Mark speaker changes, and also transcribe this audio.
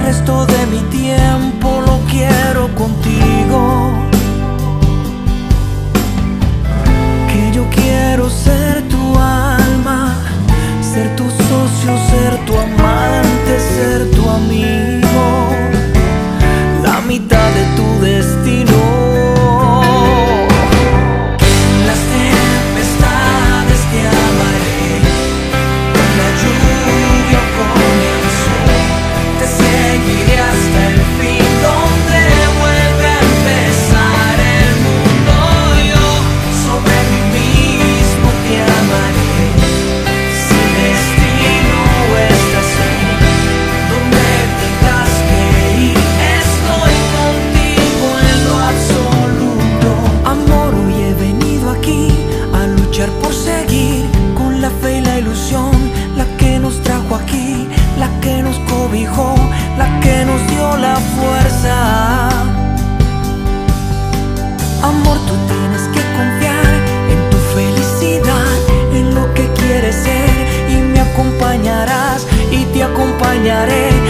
Speaker 1: resto de mi tiempo lo quiero contigo. Que yo quiero ser tu alma, ser tu socio, ser tu amante, ser tu amigo, la mitad de tu destino. En las tempestades te amaré, con la lluvia o con el sol, te seguiré hasta el fin, donde vuelve a empezar el mundo. Yo sobre mí mismo te amaré, sin destino o estación, donde tengas que ir, estoy contigo en lo absoluto. Amor, hoy he venido aquí a luchar por seguir con la fe y la ilusión, la que nos trajo aquí, la que nos cobijó, la que nos dio la fuerza. Amor, tú tienes que confiar en tu felicidad, en lo que quieres ser, y me acompañarás y te acompañaré